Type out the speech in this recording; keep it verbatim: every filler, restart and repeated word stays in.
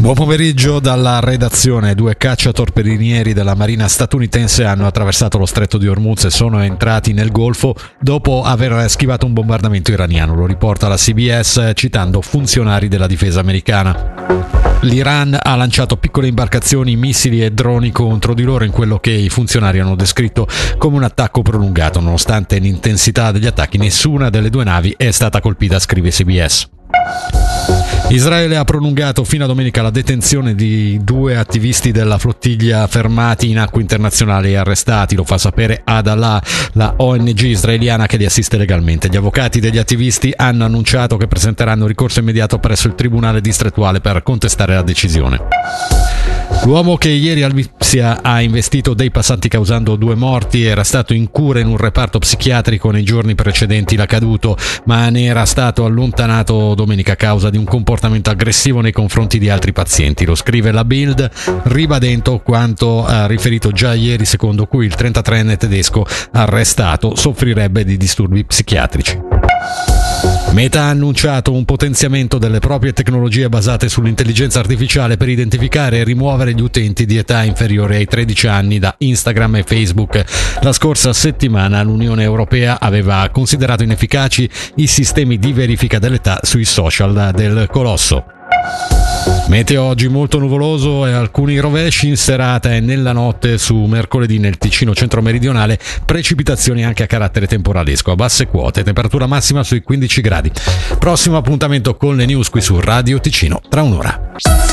Buon pomeriggio dalla redazione. Due cacciatorpedinieri della Marina statunitense hanno attraversato lo stretto di Hormuz e sono entrati nel Golfo dopo aver schivato un bombardamento iraniano. Lo riporta la C B S citando funzionari della difesa americana. L'Iran ha lanciato piccole imbarcazioni, missili e droni contro di loro in quello che i funzionari hanno descritto come un attacco prolungato. Nonostante l'intensità degli attacchi, nessuna delle due navi è stata colpita, scrive C B S. Israele ha prolungato fino a domenica la detenzione di due attivisti della flottiglia fermati in acque internazionali e arrestati. Lo fa sapere Adalah, la O N G israeliana che li assiste legalmente. Gli avvocati degli attivisti hanno annunciato che presenteranno ricorso immediato presso il tribunale distrettuale per contestare la decisione. L'uomo che ieri al Lipsia ha investito dei passanti causando due morti era stato in cura in un reparto psichiatrico nei giorni precedenti l'accaduto, ma ne era stato allontanato domenica a causa di un comportamento aggressivo nei confronti di altri pazienti. Lo scrive la Bild, ribadendo quanto ha riferito già ieri, secondo cui il trentatreenne tedesco arrestato soffrirebbe di disturbi psichiatrici. Meta ha annunciato un potenziamento delle proprie tecnologie basate sull'intelligenza artificiale per identificare e rimuovere gli utenti di età inferiore ai tredici anni da Instagram e Facebook. La scorsa settimana l'Unione Europea aveva considerato inefficaci i sistemi di verifica dell'età sui social del colosso. Meteo oggi molto nuvoloso e alcuni rovesci in serata e nella notte su mercoledì nel Ticino centro-meridionale, precipitazioni anche a carattere temporalesco a basse quote, temperatura massima sui quindici gradi. Prossimo appuntamento con le news qui su Radio Ticino tra un'ora.